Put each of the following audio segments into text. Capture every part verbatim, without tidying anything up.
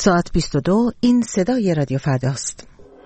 ساعت بیست و دو. این صدای رادیو فرداست.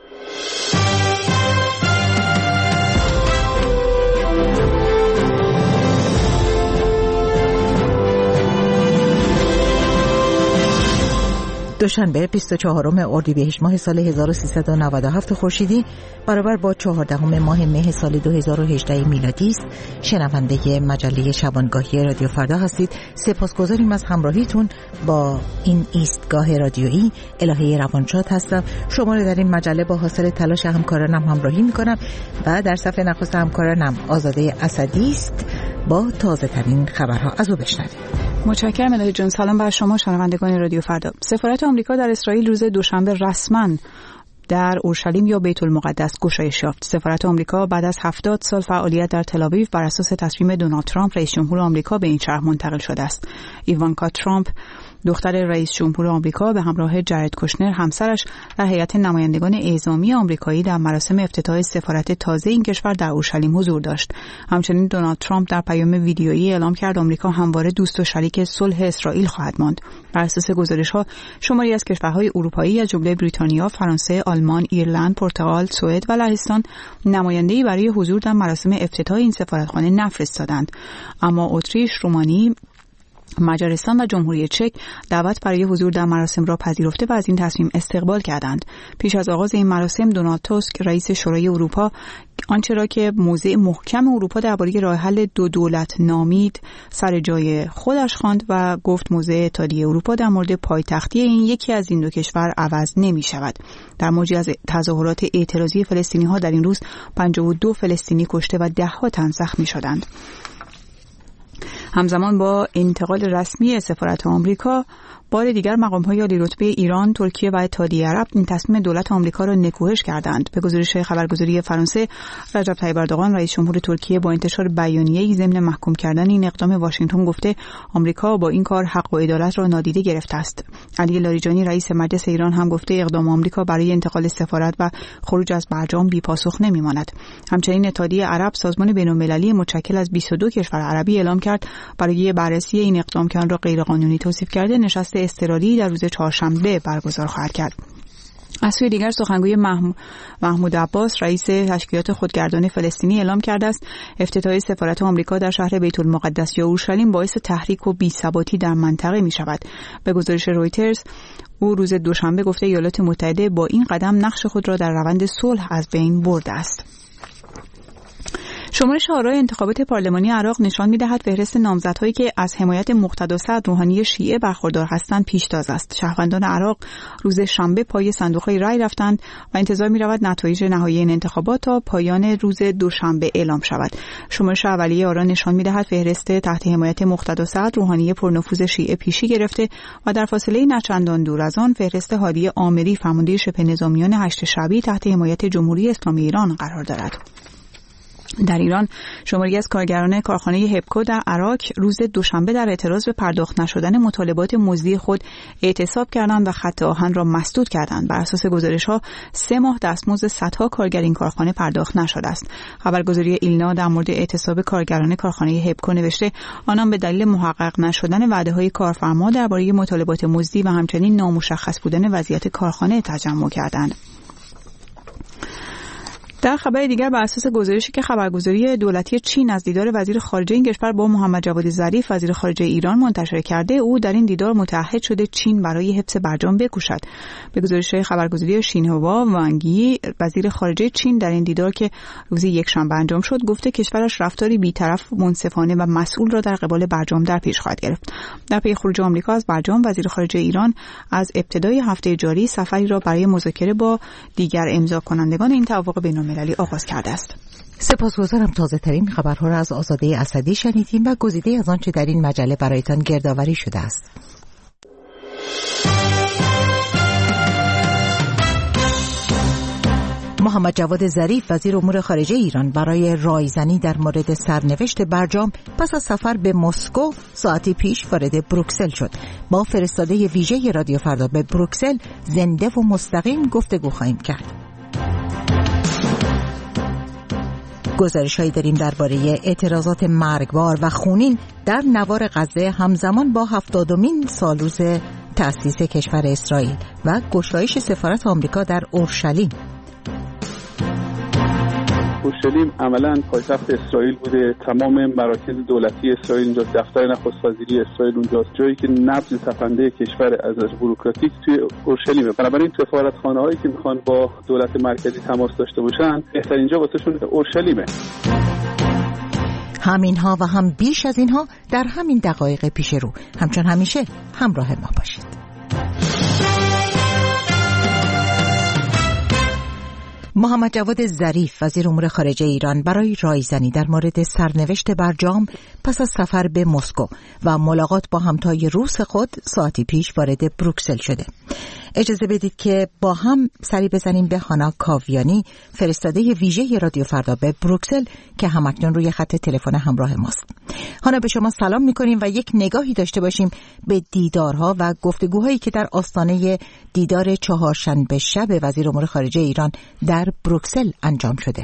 دوشنبه بیست و چهارم اردیبهشت ماه سال هزار و سیصد و نود و هفت خورشیدی برابر با چهاردهم ماه مه سال دو هزار و هجده میلادی است. شنونده مجله شبانگاهی رادیو فردا هستید. سپاسگزاریم از همراهیتون با این ایستگاه رادیویی. الهه روانشاد هستم. شما رو در این مجله با حاصل تلاش همکارانم همراهی میکنم و در صفحه نخست همکارانم آزاده اسدی است با تازه ترین خبرها. از او بشنوید. متشکرم الهه جان. سلام بر شما شنوندگان رادیو فردا. سفارت آمریکا در اسرائیل روز دوشنبه رسما در اورشلیم یا بیت المقدس گشایش یافت. سفارت آمریکا بعد از هفتاد سال فعالیت در تل‌آویو بر اساس تصمیم دونالد ترامپ رئیس جمهور آمریکا به این شهر منتقل شده است. ایوانکا ترامپ دختر رئیس جمهور آمریکا به همراه جرد کوشنر همسرش در هیئت نمایندگان اعزامی آمریکایی در مراسم افتتاح سفارت تازه این کشور در اورشلیم حضور داشت. همچنین دونالد ترامپ در پیام ویدیویی اعلام کرد آمریکا همواره دوست و شریک صلح اسرائیل خواهد ماند. بر اساس گزارش‌ها شماری از کشورهای اروپایی از جمله بریتانیا، فرانسه، آلمان، ایرلند، پرتغال، سوئد و لهستان نماینده‌ای برای حضور در مراسم افتتاح این سفارتخانه نفرستادند. اما اتریش، رومانی، مجارستان و جمهوری چک دعوت برای حضور در مراسم را پذیرفته و از این تصمیم استقبال کردند. پیش از آغاز این مراسم دونالد توسک رئیس شورای اروپا آنچه را که موضع محکم اروپا درباره راه حل دو دولت نامید سر جای خودش خواند و گفت موضع اتحادیه اروپا در مورد پایتختی این یکی از این دو کشور عوض نمی شود. در موجی از تظاهرات اعتراضی فلسطینی ها در این روز پنجاه و دو فلسطینی کشته و ده ها تن زخمی شدند. همزمان با انتقال رسمی سفارت آمریکا بار دیگر مقام‌های عالی‌رتبه ایران، ترکیه و اتحادیه عرب این تصمیم دولت آمریکا را نکوهش کردند. به گزارش خبرگزاری فرانسه، رجب طیب اردوغان رئیس جمهور ترکیه با انتشار بیانیه‌ای ضمن محکوم کردن این اقدام واشنگتن گفته آمریکا با این کار حق و عدالت را نادیده گرفته است. علی لاریجانی رئیس مجلس ایران هم گفته اقدام آمریکا برای انتقال سفارت و خروج از برجام بی‌پاسخ نمی‌ماند. همچنین اتحادیه عرب سازمان بین‌المللی متشکل از بیست و دو کشور عربی اعلام کرد برای بررسی این اقدام که آن را غیرقانونی توصیف کرده نشست اضطراری در روز چهارشنبه برگزار خواهد کرد. از سوی دیگر سخنگوی محمود عباس رئیس تشکیلات خودگردان فلسطینی اعلام کرده است افتتاح سفارت آمریکا در شهر بیت المقدس یا اورشلیم باعث تحریک و بی‌ثباتی در منطقه می شود. به گزارش رویترز او روز دوشنبه گفته ایالات متحده با این قدم نقش خود را در روند صلح از بین برده است. شمارش آرای انتخابات پارلمانی عراق نشان می‌دهد فهرست نامزدهایی که از حمایت مقتدا صدر روحانی شیعه برخوردار هستند پیشتاز است. شهروندان عراق روز شنبه پای صندوق‌های رای رفتند و انتظار می‌رود نتایج نهایی این انتخابات تا پایان روز دوشنبه اعلام شود. شمارش اولیه آرا نشان می‌دهد فهرست تحت حمایت مقتدا صدر روحانی پرنفوذ شیعه پیشی گرفته و در فاصله نچندان دور از آن فهرست هادی عامری فرمانده شبه نظامیان هشت شعبی تحت حمایت جمهوری اسلامی ایران قرار دارد. در ایران شماری از کارگران کارخانه هپکو در عراق روز دوشنبه در اعتراض به پرداخت نشدن مطالبات مزدی خود اعتصاب کردند و خط آهن را مسدود کردند. بر اساس گزارش‌ها سه ماه دستمزد صدها کارگر این کارخانه پرداخت نشده است. خبرگزاری ایلنا در مورد اعتصاب کارگران کارخانه هپکو نوشته آنان به دلیل محقق نشدن وعده‌های کارفرما درباره مطالبات مزدی و همچنین نامشخص بودن وضعیت کارخانه تجمع کردند. در خبر دیگر بر اساس گزارشی که خبرگزاری دولتی چین از دیدار وزیر خارجه این کشور با محمد جواد ظریف وزیر خارجه ایران منتشر کرده، او در این دیدار متعهد شده چین برای حفظ برجام بکوشد. به گزارش خبرگزاری شینهوا، وانگی وزیر خارجه چین در این دیدار که روز یکشنبه انجام شد گفته کشورش رفتاری بی‌طرف، منصفانه و مسئول را در قبال برجام در پیش خواهد گرفت. در پی خروج آمریکا از برجام، وزیر خارجه ایران از ابتدای هفته جاری سفری را برای مذاکره با دیگر امضا کنندگان این توافق بین‌المللی آغاز کرده است. سپاسگزارم. تازه ترین خبرها را از آزاده اسدی شنیدیم و گزیده از آنچه در این مجله برایتان گردآوری شده است. محمد جواد ظریف وزیر امور خارجه ایران برای رایزنی در مورد سرنوشت برجام پس از سفر به مسکو ساعتی پیش وارد بروکسل شد. با فرستاده ویژه رادیو فردا به بروکسل زنده و مستقیم گفتگو خواهیم کرد. گزارش‌هایی داریم درباره اعتراضات مرگبار و خونین در نوار غزه همزمان با هفتادمین سالروز تأسیس کشور اسرائیل و گشایش سفارت آمریکا در اورشلیم. اورشلیم عملاً پایتخت اسرائیل بوده، تمام مراکز دولتی اسرائیل اونجا، دفتر نخست وزیری اسرائیل اونجاست، جایی که نبض تپنده کشور از بوروکراتیک توی اورشلیمه. بنابراین سفارتخانه‌هایی که میخوان با دولت مرکزی تماس داشته باشن، بهترین جا واسهشون اورشلیمه. همینها و هم بیش از اینها در همین دقایق پیش رو. همچون همیشه همراه ما باشید. محمد جواد ظریف وزیر امور خارجه ایران برای رایزنی در مورد سرنوشت برجام پس از سفر به مسکو و ملاقات با همتای روس خود ساعتی پیش وارد بروکسل شده. اجازه بدید که با هم سری بزنیم به هانا کاویانی، فرستاده ویژه رادیو فردا به بروکسل که همکنون روی خط تلفن همراه ماست. هانا، به شما سلام می‌کنیم و یک نگاهی داشته باشیم به دیدارها و گفتگوهایی که در آستانه دیدار چهارشنبه شب وزیر امور خارجه ایران در بروکسل انجام شده.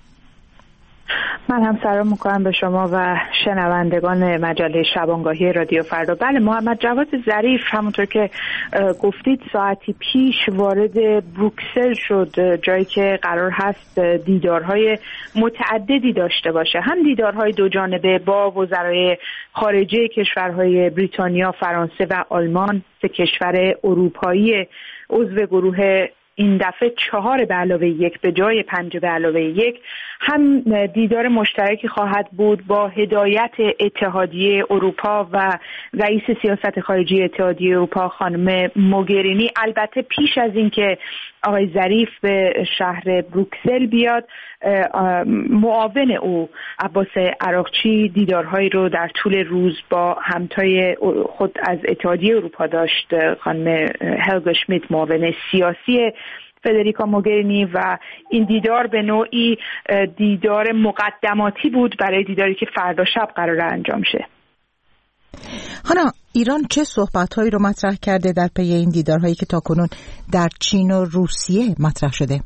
من هم سلام میکنم به شما و شنوندگان مجله شبانگاهی رادیو فردا. بله، محمد جواد ظریف همونطور که گفتید ساعتی پیش وارد بروکسل شد، جایی که قرار هست دیدارهای متعددی داشته باشه، هم دیدارهای دو جانبه با وزرای خارجه کشورهای بریتانیا، فرانسه و آلمان، سه کشور اروپایی عضو گروه این دفعه چهار به علاوه یک به جای پنج به علاوه یک، هم دیدار مشترکی خواهد بود با هدایت اتحادیه اروپا و رئیس سیاست خارجی اتحادیه اروپا خانم موگرینی. البته پیش از این که آقای ظریف به شهر بروکسل بیاد، معاون او عباس عراقچی دیدارهایی رو در طول روز با همتای خود از اتحادیه اروپا داشت، خانم هلگا شمیت، معاون سیاسی فدریکا موگرینی، و این دیدار به نوعی دیدار مقدماتی بود برای دیداری که فردا شب قرار انجام شه. هانا، ایران چه صحبت‌هایی رو مطرح کرده در پی این دیدارهایی که تاکنون در چین و روسیه مطرح شده؟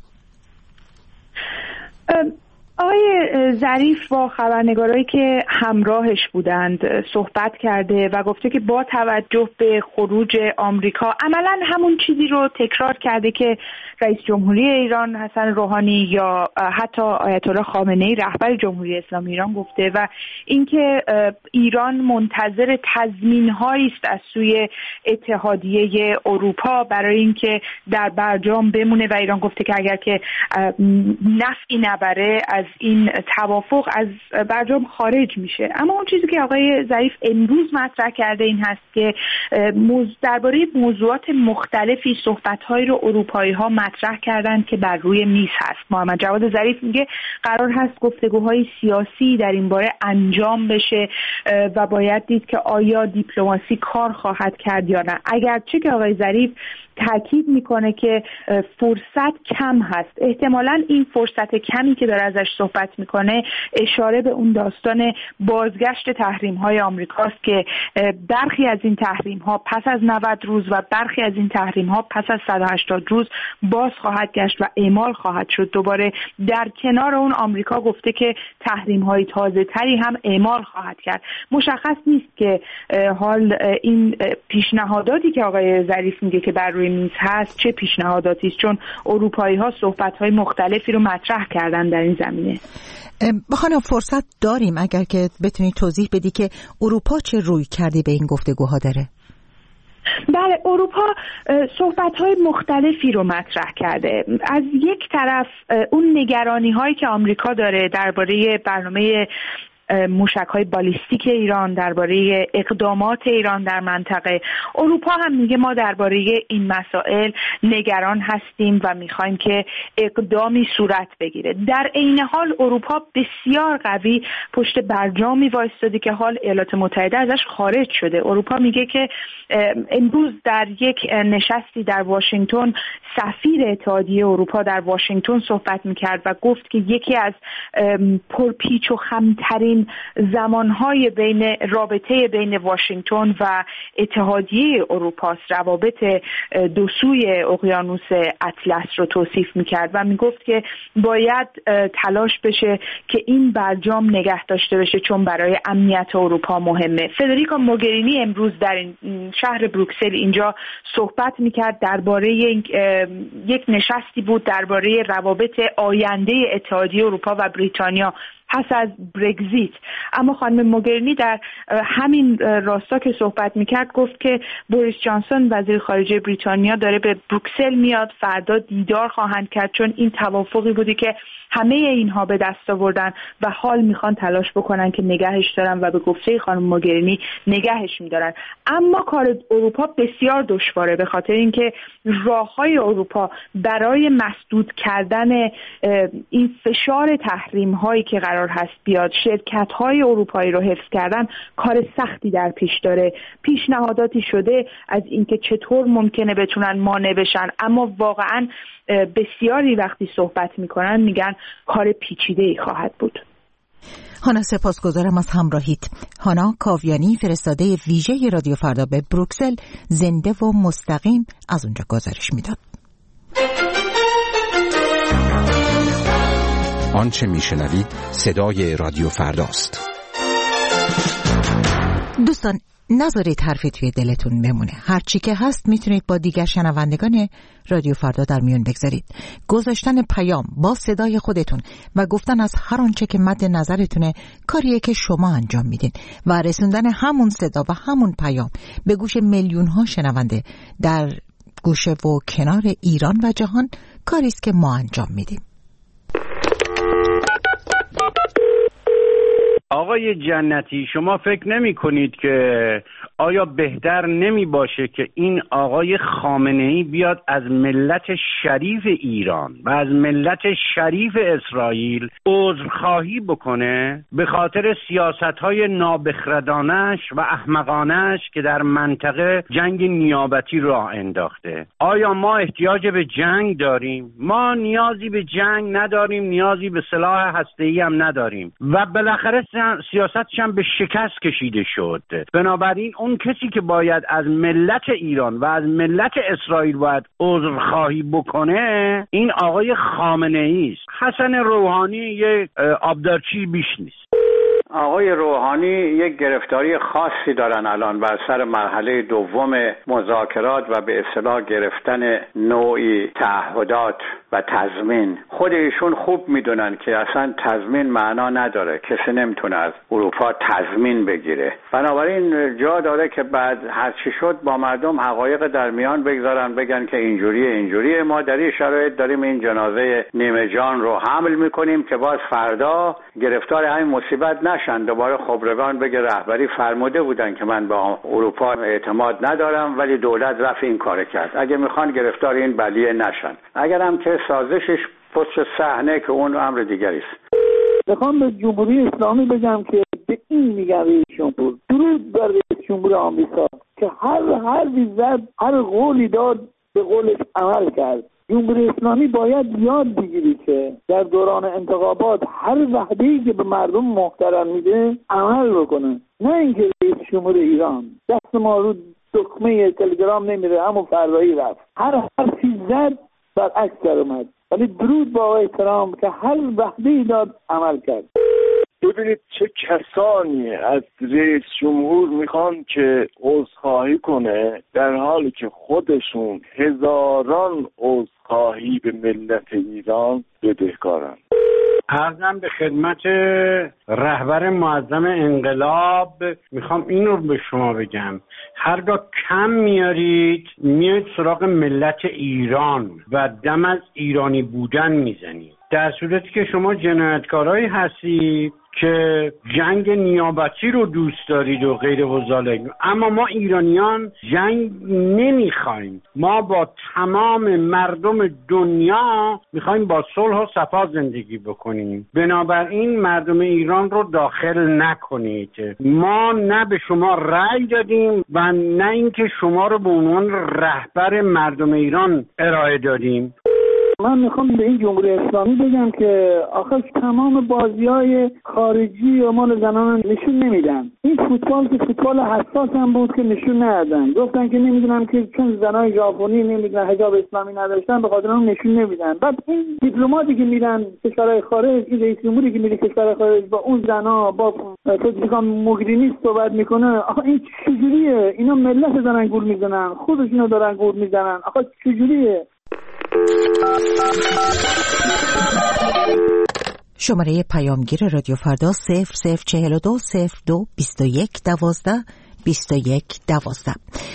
آقای ظریف با خبرنگارایی که همراهش بودند صحبت کرده و گفته که با توجه به خروج آمریکا عملاً همون چیزی رو تکرار کرده که رئیس جمهوری ایران حسن روحانی یا حتی آیت الله خامنه‌ای رهبر جمهوری اسلامی ایران گفته، و اینکه ایران منتظر تضمین‌هایی است از سوی اتحادیه اروپا برای اینکه در برجام بمونه، و ایران گفته که اگر که نفعی نبره از این توافق از برجام خارج میشه. اما اون چیزی که آقای ظریف امروز مطرح کرده این هست که درباره موضوعات مختلفی صحبت‌هایی رو اروپایی‌ها مطرح کردند که بر روی میز هست. محمد جواد ظریف میگه قرار هست گفتگوهای سیاسی در این باره انجام بشه و باید دید که آیا دیپلماسی کار خواهد کرد یا نه. اگرچه که آقای ظریف تاکید میکنه که فرصت کم هست، احتمالاً این فرصت کمی که داره ازش صحبت میکنه اشاره به اون داستان بازگشت تحریم‌های آمریکاست که برخی از این تحریم‌ها پس از نود روز و برخی از این تحریم‌ها پس از صد و هشتاد روز باز خواهد گشت و اعمال خواهد شد. دوباره در کنار اون آمریکا گفته که تحریم‌های تازه‌تری هم اعمال خواهد کرد. مشخص نیست که حال این پیشنهاداتی که آقای ظریف میگه که بر روی میز هست چه پیشنهاداتی است، چون اروپایی‌ها صحبت‌های مختلفی رو مطرح کردن در این زمینه. بخوانا فرصت داریم اگر که بتونی توضیح بدی که اروپا چه روی کردی به این گفتگوها داره؟ بله، اروپا صحبت‌های مختلفی رو مطرح کرده. از یک طرف اون نگرانی‌هایی که آمریکا داره درباره برنامه موشک‌های بالیستیک ایران، درباره اقدامات ایران در منطقه، اروپا هم میگه ما درباره این مسائل نگران هستیم و میخوایم که اقدامی صورت بگیره. در عین حال اروپا بسیار قوی پشت برجامی وایستاده که حال ایالات متحده ازش خارج شده. اروپا میگه که امروز در یک نشستی در واشنگتن سفیر اتحادیه اروپا در واشنگتن صحبت میکرد و گفت که یکی از پرپیچ و خمترین زمانهای بین رابطه بین واشنگتن و اتحادیه اروپا است، روابط دو سوی اقیانوس اطلس رو توصیف میکرد و میگفت که باید تلاش بشه که این برجام نگه داشته بشه چون برای امنیت اروپا مهمه. فدریکا موگرینی امروز در این شهر بروکسل اینجا صحبت میکرد درباره یک نشستی بود درباره روابط آینده اتحادیه اروپا و بریتانیا پس از برگزیت. اما خانم موگرینی در همین راستا که صحبت میکرد گفت که بوریس جانسون وزیر خارجه بریتانیا داره به بروکسل میاد، فردا دیدار خواهند کرد چون این توافقی بودی که همه اینها به دست آوردن و حال میخوان تلاش بکنن که نگهش دارن و به گفته خانم موگرینی نگهش میدارن. اما کار اروپا بسیار دشواره به خاطر اینکه راههای اروپا برای مسدود کردن این فشار تحریم هایی که قرار هست بیاد، شرکت های اروپایی رو حفظ کردن کار سختی در پیش داره. پیشنهاداتی شده از اینکه چطور ممکنه بتونن مانع بشن، اما واقعا بسیاری وقتی صحبت میکنن میگن کار پیچیده‌ای خواهد بود. هانا سپاسگزارم از همراهیت. هانا کاویانی فرستاده ویژه رادیو فردا به بروکسل زنده و مستقیم از اونجا گزارش میداد. آنچه میشنوید صدای رادیو فرداست. دوستان نذارید حرفی توی دلتون بمونه. هر چی که هست میتونید با دیگر شنوندگان رادیو فردا در میون بگذارید. گذاشتن پیام با صدای خودتون و گفتن از هر آنچه که مد نظرتونه کاریه که شما انجام میدین و رسوندن همون صدا و همون پیام به گوش میلیون ها شنونده در گوشه و کنار ایران و جهان کاری است که ما انجام میدیم. آقای جنتی، شما فکر نمی کنید که آیا بهتر نمی باشه که این آقای خامنه‌ای بیاد از ملت شریف ایران و از ملت شریف اسرائیل عذرخواهی بکنه به خاطر سیاست‌های نابخردانش و احمقانش که در منطقه جنگ نیابتی راه انداخته؟ آیا ما احتیاج به جنگ داریم؟ ما نیازی به جنگ نداریم، نیازی به سلاح هسته‌ای هم نداریم و بالاخره سیاستش هم به شکست کشیده شد. بنابراین اون کسی که باید از ملت ایران و از ملت اسرائیل باید عذرخواهی بکنه این آقای خامنه‌ای است. حسن روحانی یک آبدارچی بیش نیست. آقای روحانی یک گرفتاری خاصی دارن الان بر سر مرحله دوم مذاکرات و به اصطلاح گرفتن نوعی تعهدات و تضمین. خود ایشون خوب میدونن که اصلا تضمین معنا نداره، کسی نمیتونه از اروپا تضمین بگیره. بنابراین جا داره که بعد هر چی شد با مردم حقایق در میان بگذارن، بگن که اینجوریه اینجوریه. ما در این شرایط داریم این جنازه نیمه جان رو حمل میکنیم که باز فردا گرفتار همین مصیبت نشن. دوباره خبرگان بگه رهبری فرموده بودن که من با اروپا اعتماد ندارم ولی دولت رفت این کار کرد. اگه میخوان گرفتار این بلیه نشن، اگر هم که سازشش پشت صحنه که اون امر دیگری است. میخوام به جمهوری اسلامی بگم که به این میگم رئیس جمهور، درود بر رئیس جمهور آمریکا که هر حرفی زد، هر قولی داد به قولش عمل کرد. جمهوری اسلامی باید یاد بگیری که در دوران انتخابات هر وعده‌ای که به مردم محترم میده عمل بکنه، نه اینکه رئیس جمهور ایران دست ما رو دکمه تلگرام نمیره همون فردایی رفت، هر حرفی زد برعکس در اومد. ولی درود با آقای ترامپ که هر وعده‌ای داد عمل کرد. ببینید چه کسانی از رئیس جمهور میخوان که عذرخواهی کنه در حالی که خودشون هزاران عذرخواهی به ملت ایران بدهکارن. عرضم به خدمت رهبر معظم انقلاب میخوام این رو به شما بگم، هرگاه کم میارید میاد سراغ ملت ایران و دم از ایرانی بودن میزنید، در صورتی که شما جنایتکارایی هستید که جنگ نیابتی رو دوست دارید و غیر و ذالک. اما ما ایرانیان جنگ نمیخوایم، ما با تمام مردم دنیا میخوایم با صلح و صفا زندگی بکنیم. بنابراین مردم ایران رو داخل نکنید. ما نه به شما رأی دادیم و نه اینکه شما رو به عنوان رهبر مردم ایران ارائه دادیم. من میخوام به این جمهوری اسلامی بگم که آخه تمام بازی‌های خارجی و مال زنان نشون نمیدن. این فوتبال که فوتبال حساس هم بود که نشون ندادن. گفتن که نمیدونم که چون زنای ژاپنی نمیدونن حجاب اسلامی نداشتن به خاطر اون نشون نمیدن. بعد این دیپلماتی که میرن کشورهای خارج، این رئیس جمهوری که میره کشورهای خارج با اون زنا با فدریکا موگرینی صحبت میکنه، آخه این چجوریه؟ اینا ملت دارن گول میزنن، خودشونو دارن گول میزنن. آخه چجوریه؟ شماره پیامگیر رادیو فردا صفر صفر چهل و دو صفر دو بیست و یک دوازده بیست و یک دوازده.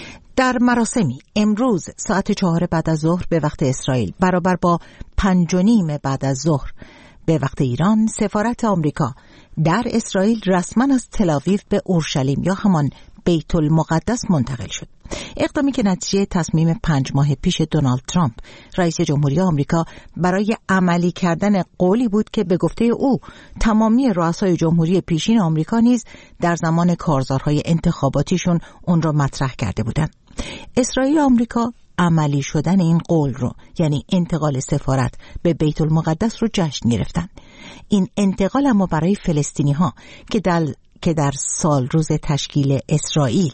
در مراسمی امروز ساعت چهار بعد از ظهر به وقت اسرائیل برابر با پنج و نیم بعد از ظهر به وقت ایران، سفارت آمریکا در اسرائیل رسما از تل‌آویو به اورشلیم یا همان بیت المقدس منتقل شد. اقدامی که نتیجه تصمیم پنج ماه پیش دونالد ترامپ رئیس جمهوری آمریکا برای عملی کردن قولی بود که به گفته او تمامی رؤسای جمهوری پیشین آمریکا نیز در زمان کارزارهای انتخاباتیشون اون را مطرح کرده بودند. اسرائیل و آمریکا عملی شدن این قول رو، یعنی انتقال سفارت به بیت المقدس رو جشن گرفتن. این انتقال اما برای فلسطینی ها که در که در سال روز تشکیل اسرائیل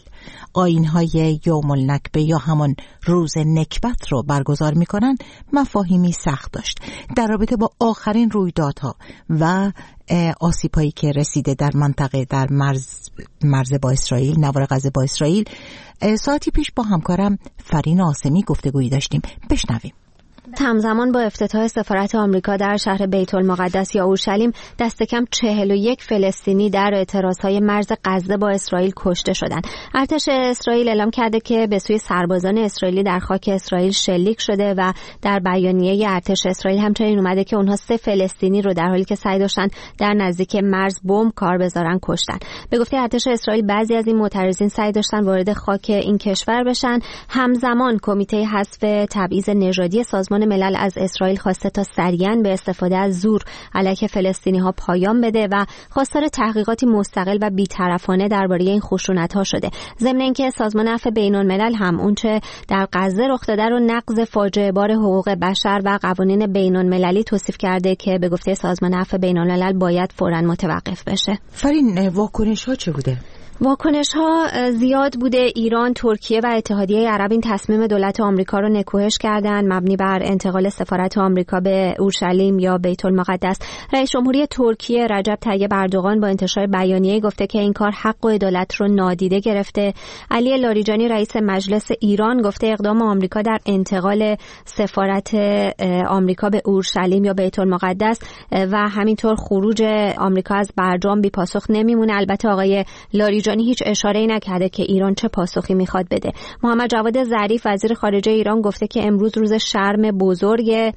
آیین‌های یوم النکبه یا همان روز نکبت رو برگزار می‌کنن، مفاهیمی سخت داشت. در رابطه با آخرین رویدادها و آسیب‌هایی که رسیده در منطقه در مرز مرز با اسرائیل، نوار غزه با اسرائیل، ساعتی پیش با همکارم فرین آسمی گفتگویی داشتیم. بشنویم. همزمان با افتتاح سفارت آمریکا در شهر بیت المقدس یا اورشلیم، دست کم چهل و یک فلسطینی در اعتراضهای مرز غزه با اسرائیل کشته شدند. ارتش اسرائیل اعلام کرده که به سوی سربازان اسرائیلی در خاک اسرائیل شلیک شده و در بیانیه ارتش اسرائیل همچنین اومده که اونها سه فلسطینی رو در حالی که سعی داشتن در نزدیک مرز بمب کار بذارن کشتن. به گفته ارتش اسرائیل بعضی از این معترضین سعی داشتن وارد خاک این کشور بشن. همزمان کمیته حذف تبعیض نژادی سازمان ملل از اسرائیل خواسته تا سریعاً به استفاده از زور علیه فلسطینی‌ها پایان بده و خواستار تحقیقاتی مستقل و بی‌طرفانه درباره این خشونت‌ها شده. ضمن اینکه سازمان عفو بین‌الملل هم اونچه در غزه رخ داده رو نقض فاجعه بار حقوق بشر و قوانین بین‌المللی توصیف کرده که به گفته سازمان عفو بین‌الملل باید فوراً متوقف بشه. فرین، واکنش‌ها چه بوده؟ واکنش ها زیاد بوده. ایران، ترکیه و اتحادیه عرب این تصمیم دولت آمریکا رو نکوهش کردند مبنی بر انتقال سفارت آمریکا به اورشلیم یا بیت المقدس. رئیس جمهوری ترکیه رجب طیب اردوغان با انتشار بیانیه گفته که این کار حق و عدالت رو نادیده گرفته. علی لاریجانی رئیس مجلس ایران گفته اقدام آمریکا در انتقال سفارت آمریکا به اورشلیم یا بیت المقدس و همینطور خروج آمریکا از برجام بی پاسخ نمیمونه. البته آقای لاریجانی هیچ اشاره‌ای نکرده که ایران چه پاسخی میخواد بده. محمد جواد ظریف وزیر خارجه ایران گفته که امروز روز شرم بزرگ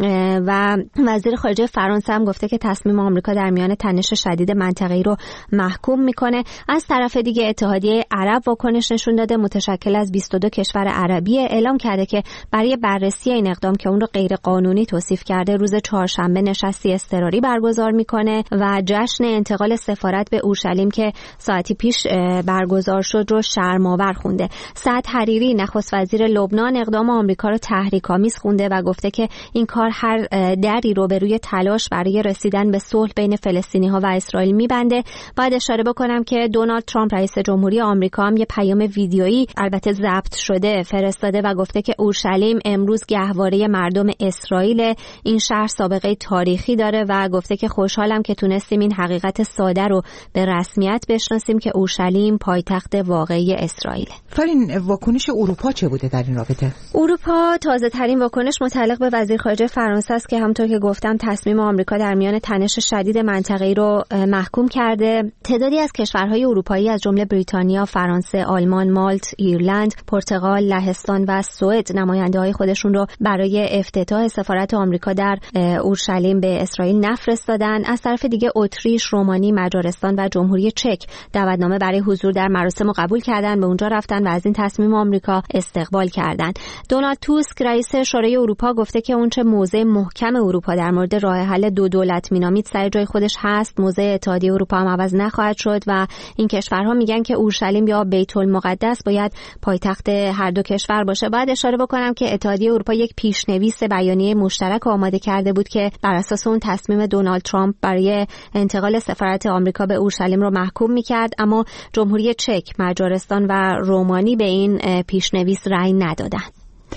و وزیر خارجه فرانسه هم گفته که تصمیم آمریکا در میان تنش شدید منطقه‌ای رو محکوم میکنه. از طرف دیگه اتحادیه عرب واکنش نشون داده، متشکل از بیست و دو کشور عربی، اعلام کرده که برای بررسی این اقدام که اون رو غیر قانونی توصیف کرده، روز چهارشنبه نشستی اضطراری برگزار میکنه و جشن انتقال سفارت به اورشلیم که ساعتی پیش برگزار شد رو شرم‌آور خونده. سعد حریری نخست وزیر لبنان اقدام آمریکا رو تحریک‌آمیز خونده و گفته که این کار هر دری رو به روی تلاش برای رسیدن به صلح بین فلسطینی‌ها و اسرائیل می‌بنده. باید اشاره بکنم که دونالد ترامپ رئیس جمهوری آمریکا هم یه پیام ویدیویی البته ضبط شده فرستاده و گفته که اورشلیم امروز گهواره مردم اسرائیل. این شهر سابقه تاریخی داره و گفته که خوشحالم که تونستیم این حقیقت ساده رو به رسمیت بشناسیم که اورشلیم پایتخت واقعی اسرائیل. فرین، واکنش اروپا چه بوده در این رابطه؟ اروپا تازه ترین واکنش متعلق به وزیر خارجه فرانسه است که همونطور که گفتم تصمیم آمریکا در میان تنش شدید منطقه‌ای رو محکوم کرده. تعدادی از کشورهای اروپایی از جمله بریتانیا، فرانسه، آلمان، مالت، ایرلند، پرتغال، لهستان و سوئد نماینده‌های خودشون رو برای افتتاح سفارت آمریکا در اورشلیم به اسرائیل نفرستادن. از طرف دیگه اتریش، رومانی، مجارستان و جمهوری چک دعوتنامه برای حضور در مراسم قبول کردن، به اونجا رفتن و از این تصمیم آمریکا استقبال کردند. دونالد توسک رئیس شورای اروپا گفته که اونچه موضع محکم اروپا در مورد راه حل دو دولت مینامید سر جای خودش هست، موضع اتحادیه اروپا هم عوض نخواهد شد و این کشورها میگن که اورشلیم یا بیت المقدس باید پایتخت هر دو کشور باشه. باید اشاره بکنم که اتحادیه اروپا یک پیشنویس بیانیه مشترک آماده کرده بود که بر اساس اون تصمیم دونالد ترامپ برای انتقال سفارت آمریکا به اورشلیم رو محکوم میکرد، اما جمهوری چک، مجارستان و رومانی به این پیشنویس رأی ندادند.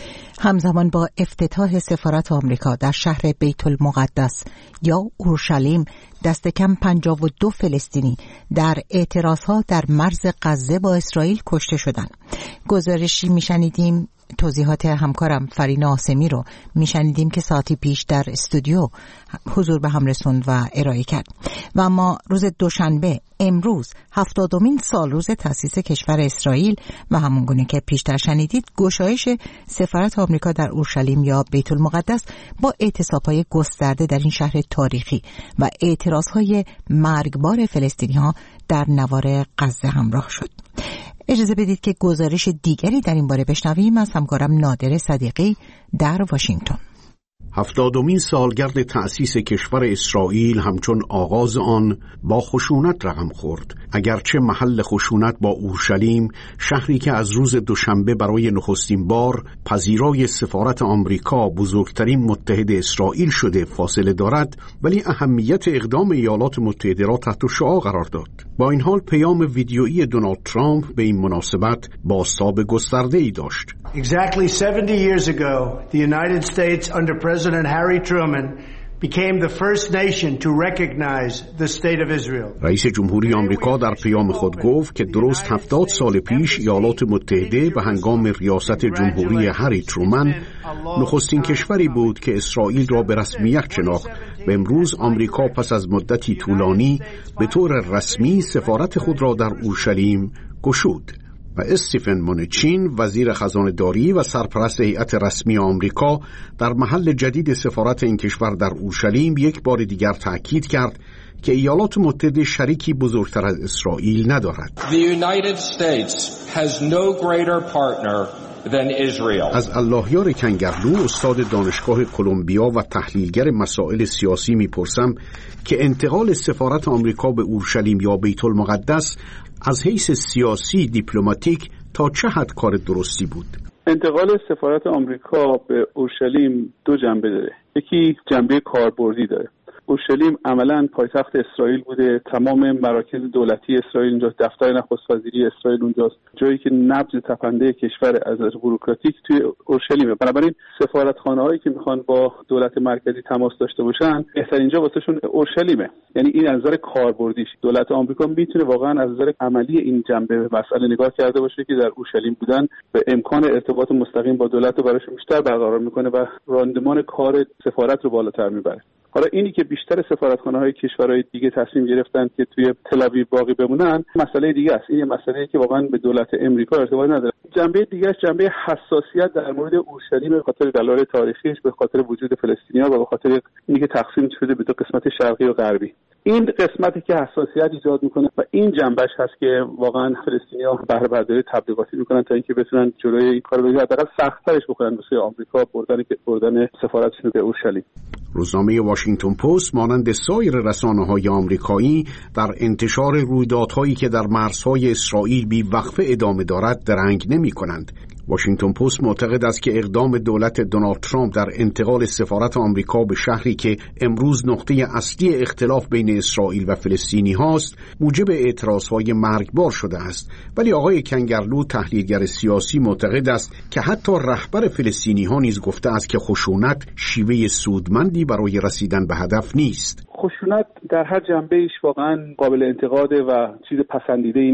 همزمان با افتتاح سفارت آمریکا در شهر بیت المقدس یا اورشلیم، دست کم پنجاه و دو فلسطینی در اعتراضها در مرز غزه با اسرائیل کشته شدند. گزارشی میشنیدیم، توضیحات همکارم فرین آسمی رو میشنیدیم که ساعتی پیش در استودیو حضور به هم رسوند و ارائه کرد. و اما روز دوشنبه، امروز هفتادمین سال روز تأسیس کشور اسرائیل و همونگونه که پیشتر شنیدید، گشایش سفارت آمریکا در اورشلیم یا بیت المقدس با اعتصاب‌های گسترده در این شهر تاریخی و اعتراض‌های مرگبار فلسطینی‌ها در نوار غزه همراه شد. اجازه بدید که گزارش دیگری در این باره بشنویم از همکارم نادر صدیقی در واشنگتن. هفتادمین سالگرد تأسیس کشور اسرائیل همچون آغاز آن با خشونت رقم خورد. اگرچه محل خشونت با اورشلیم، شهری که از روز دوشنبه برای نخستین بار پذیرای سفارت آمریکا بزرگترین متحد اسرائیل شده فاصله دارد، ولی اهمیت اقدام ایالات متحده را تحت شعاع قرار داد. با این حال پیام ویدیویی دونالد ترامپ به این مناسبت بازتاب گسترده‌ای داشت. Exactly seventy years ago, the United States under President Harry Truman became the first nation to recognize the state of Israel. رئیس جمهوری آمریکا در پیام خود گفت که درست هفتاد سال پیش ایالات متحده به هنگام ریاست جمهوری هری ترومن نخستین کشوری بود که اسرائیل را به رسمیت شناخت و امروز آمریکا پس از مدتی طولانی به طور رسمی سفارت خود را در اورشلیم گشود. و استیفن مونچین، وزیر خزانه‌داری و سرپرست هیئت رسمی آمریکا، در محل جدید سفارت این کشور در اورشلیم یک بار دیگر تأکید کرد که ایالات متحده شریکی بزرگتر از اسرائیل ندارد. The United States has no greater partner than Israel. از اللهیار کنگرلو، استاد دانشگاه کلمبیا و تحلیلگر مسائل سیاسی میپرسم که انتقال سفارت آمریکا به اورشلیم یا بیت المقدس از حیث سیاسی دیپلماتیک تا چه حد کار درستی بود؟ انتقال سفارت آمریکا به اورشلیم دو جنبه داره. یکی جنبه کاربردی داره. اورشلیم عملاً پایتخت اسرائیل بوده، تمام مراکز دولتی اسرائیل اونجاست، دفتر نخست وزیری اسرائیل اونجاست، جایی که نبض تپنده کشور از بوروکراتیک توی اورشلیمه. بنابراین سفارتخانه‌هایی که میخوان با دولت مرکزی تماس داشته باشن، بهترین جا واسهشون اورشلیمه. یعنی این از نظر کاربردیش دولت آمریکا میتونه واقعاً از نظر عملی این جنبه مسئله نگاه کرده باشه که در اورشلیم بودن به امکان ارتباط مستقیم با دولت رو براشون بیشتر برقرار میکنه و راندمان کار سفارت رو بالاتر میبره. حالا اینی که بیشتر سفارتخانه‌های کشورهای دیگه تصمیم گرفتن که توی تل‌آویو باقی بمونن، مسئله دیگه است. این مسئله‌ای که واقعا به دولت امریکا ارتباط نداره. جنبه دیگه‌اش جنبه حساسیت در مورد اورشلیم به خاطر دلایل تاریخیش، به خاطر وجود فلسطینی‌ها و به خاطر اینکه تقسیم شده به دو قسمت شرقی و غربی. این قسمتی که حساسیت ایجاد میکنه و این جنبهش هست که واقعا فلسطینی‌ها بهره برداری تبلیغاتی میکنن تا اینکه بتونن جلوی این کارو بگیرن، حداقل سخت‌ترش بکنن واسه آمریکا بردن بردن سفارتشون به اورشلیم. روزنامه واشنگتن پست مانند سایر رسانه‌های آمریکایی در انتشار رویدادهایی که در مرزهای اسرائیل بی وقفه ادامه دارد درنگ نمی‌کنند. واشنگتن پست معتقد است که اقدام دولت دونالد ترامپ در انتقال سفارت آمریکا به شهری که امروز نقطه اصلی اختلاف بین اسرائیل و فلسطینی هاست موجب اعتراضهای مرگبار شده است. ولی آقای کنگرلو، تحلیلگر سیاسی، معتقد است که حتی رهبر فلسطینی ها نیز گفته است که خشونت شیوه سودمندی برای رسیدن به هدف نیست. خشونت در هر جنبه ایش واقعا قابل انتقاده و چیز پسندیده ای نیست.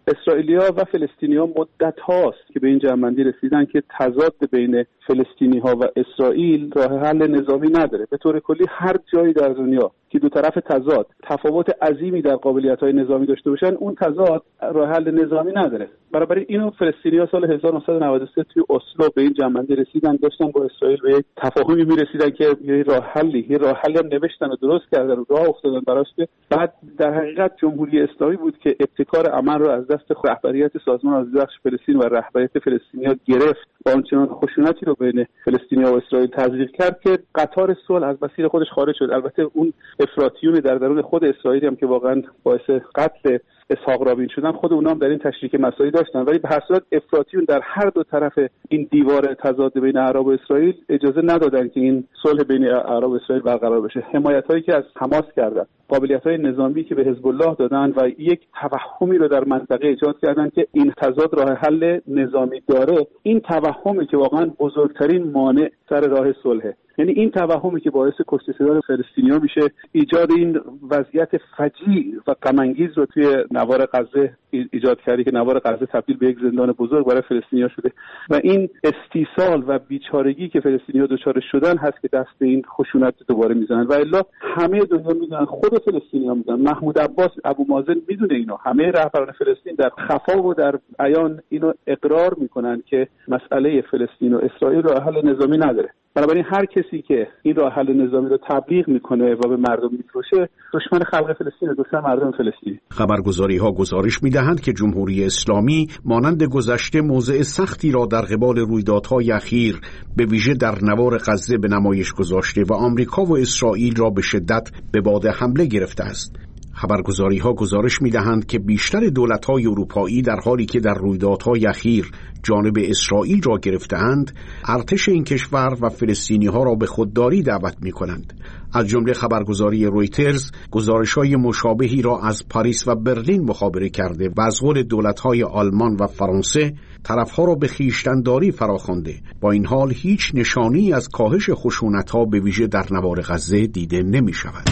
اسرائیلی‌ها و فلسطینی‌ها مدت هاست که به این جمع‌بندی رسیدن که تضاد بین فلسطینی‌ها و اسرائیل راه حل نظامی نداره. به طور کلی هر جایی در دنیا که دو طرف تضاد تفاوت عظیمی در قابلیت‌های نظامی داشته باشن، اون تضاد راه حل نظامی نداره. برابر اینو فلسطینی‌ها سال هزار و نهصد و نود و سه توی اسلو به این جمع‌بندی رسیدن، داشتن با اسرائیل به یک تفاهمی می‌رسیدن که یه راه حلی، یه راه حلی هم نوشتن و درست کردن و راه افتادن براش. بعد در حقیقت جمهوری اسلامی بود که ابتکار عمل رو از دست رهبریت سازمان آزادی‌بخش فلسطین و رهبریت فلسطینی‌ها گرفت و آنچنان خشونتی رو بین فلسطینی‌ها و اسرائیل تزریق کرد که قطار صلح از مسیر خودش خارج شد. البته اون افراطیون در درون خود اسرائیل هم که واقعا باعث قتل اسحاق رابین شدن، خود اونها هم در این تشریک مسائلی داشتن، ولی به هر صورت افراطیون در هر دو طرف این دیوار تضاد بین عرب و اسرائیل اجازه ندادن که این صلح بین عرب و اسرائیل برقرار بشه. حمایت‌هایی که از حماس کردن، قابلیت‌های نظامی که به حزب الله دادن و یک توهمی رو در منطقه ایجاد کردن که این تضاد راه حل نظامی داره، این توهمی که واقعا بزرگترین مانع سر راه صلحه. یعنی این توهمی که باعث کشته شدن فلسطینی‌ها میشه، ایجاد این وضعیت فجیع و غم انگیز رو توی نوار غزه ایجاد کرده که نوار غزه تبدیل به یک زندان بزرگ برای فلسطینی‌ها شده و این استیصال و بیچارگی که فلسطینی‌ها دچار شدن هست که دست به این خشونت دوباره میزنن. و الا همه دنیا میدونن، خود فلسطینی‌ها میدونن، محمود عباس، ابو مازن میدونه اینو، همه رهبران فلسطین در خفا و در عیان اینو اقرار میکنن که مسئله فلسطین و اسرائیل راه حل نظامی نداره. بنابراین هر کسی که این راه حل نظامی رو تبلیغ میکنه و به مردم میفروشه، دشمن خلق فلسطین، دشمن مردم فلسطین. خبرگزاری‌ها گزارش می‌دهند که جمهوری اسلامی مانند گذشته موضع سختی را در قبال رویدادهای اخیر به ویژه در نوار غزه به نمایش گذاشته و آمریکا و اسرائیل را به شدت به باد حمله گرفته است. خبرگزاری‌ها گزارش می‌دهند که بیشتر دولت‌های اروپایی در حالی که در رویدادهای اخیر جانب اسرائیل را گرفته‌اند، ارتش این کشور و فلسطینی‌ها را به خودداری دعوت می‌کنند. از جمله خبرگزاری رویترز گزارش‌های مشابهی را از پاریس و برلین مخابره کرده و از قول دولت‌های آلمان و فرانسه طرف‌ها را به خویشتن‌داری فراخوانده. با این حال هیچ نشانی از کاهش خشونت‌ها به ویژه در نوار غزه دیده نمی‌شود.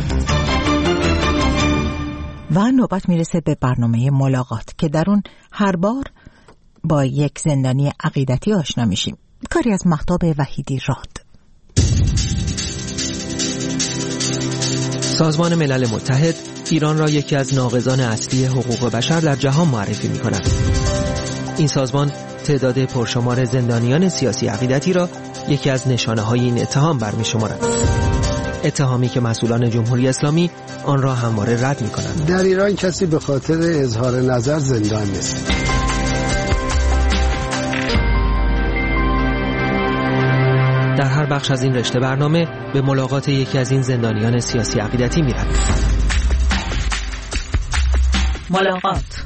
و نوبت میرسه به برنامه ملاقات که در اون هر بار با یک زندانی عقیدتی آشنا میشیم. کاری از مهتاب وحیدی راد. سازمان ملل متحد ایران را یکی از ناقضان اصلی حقوق بشر در جهان معرفی می کند. این سازمان تعداد پرشمار زندانیان سیاسی عقیدتی را یکی از نشانه‌های این اتهام برمی شمارد. اتهامی که مسئولان جمهوری اسلامی آن را همواره رد می کنند. در ایران کسی به خاطر اظهار نظر زندان نیست. در هر بخش از این رشته برنامه به ملاقات یکی از این زندانیان سیاسی عقیدتی می رویم. ملاقات.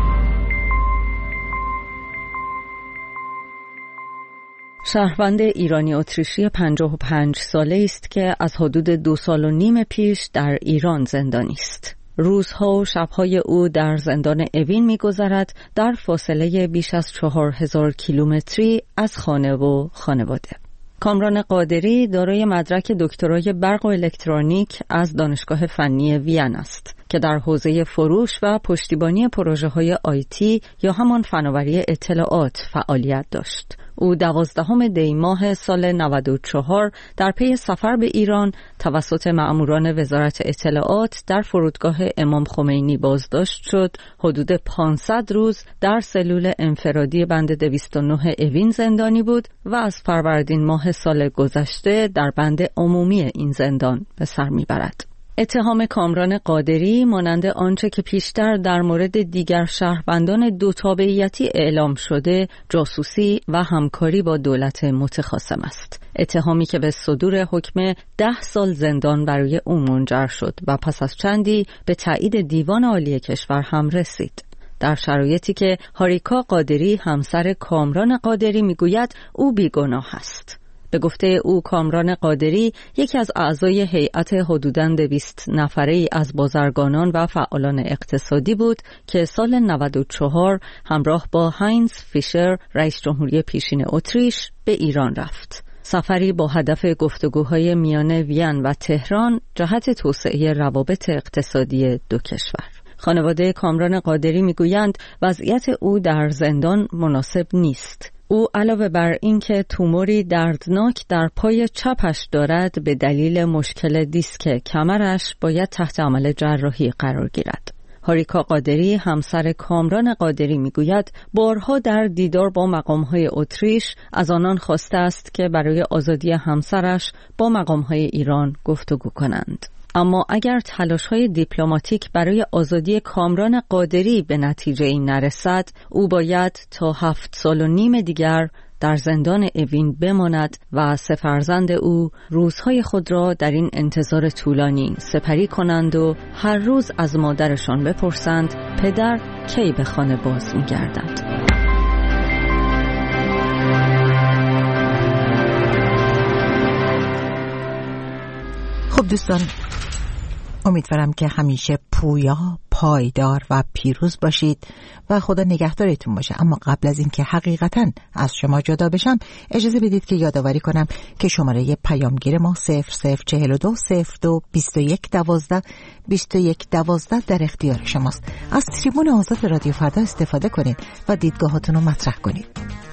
شهروند ایرانی اتریشی پنجاه و پنج ساله است که از حدود دو سال و نیم پیش در ایران زندانی است. روزها و شبهای او در زندان اوین می‌گذرد، در فاصله بیش از چهار هزار کیلومتری از خانه و خانواده. کامران قادری دارای مدرک دکترای برق و الکترونیک از دانشگاه فنی وین است که در حوزه فروش و پشتیبانی پروژه‌های آیتی یا همان فناوری اطلاعات فعالیت داشت. او دوازدهم دی ماه سال نود و چهار در پی سفر به ایران توسط مأموران وزارت اطلاعات در فرودگاه امام خمینی بازداشت شد. حدود پانصد روز در سلول انفرادی بند دویست و نه اوین زندانی بود و از فروردین ماه سال گذشته در بند عمومی این زندان به سر میبرد. اتهام کامران قادری مانند آنچه که پیشتر در مورد دیگر شهروندان دو تابعیتی اعلام شده، جاسوسی و همکاری با دولت متخاصم است. اتهامی که به صدور حکم ده سال زندان برای او منجر شد و پس از چندی به تایید دیوان عالی کشور هم رسید. در شرایطی که هاریکا قادری همسر کامران قادری میگوید او بیگناه است. به گفته او کامران قادری یکی از اعضای هیئت حدوداً دویست نفره‌ای از بازرگانان و فعالان اقتصادی بود که سال نود و چهار همراه با هاینز فیشر رئیس جمهوری پیشین اتریش به ایران رفت. سفری با هدف گفتگوهای میان وین و تهران جهت توسعه روابط اقتصادی دو کشور. خانواده کامران قادری میگویند وضعیت او در زندان مناسب نیست. او علاوه بر اینکه توموری دردناک در پای چپش دارد، به دلیل مشکل دیسک کمرش باید تحت عمل جراحی قرار گیرد. هاریکا قادری همسر کامران قادری میگوید بارها در دیدار با مقام‌های اتریش از آنان خواسته است که برای آزادی همسرش با مقام‌های ایران گفتگو کنند. اما اگر تلاش‌های دیپلماتیک برای آزادی کامران قادری به نتیجه این نرسد، او باید تا هفت سال و نیم دیگر در زندان اوین بماند و سه فرزند او روزهای خود را در این انتظار طولانی سپری کنند و هر روز از مادرشان بپرسند پدر کی به خانه باز می‌گردد. خب دوستان، امیدوارم که همیشه پویا، پایدار و پیروز باشید و خدا نگهدارتون باشه. اما قبل از این که حقیقتاً از شما جدا بشم، اجازه بدید که یادآوری کنم که شماره پیامگیر ما صفر صفر چهل و دو صفر دو بیست و یک دوازده بیست و یک دوازده در اختیار شماست. از تریبون آزاد رادیو فردا استفاده کنید و دیدگاهاتون رو مطرح کنید.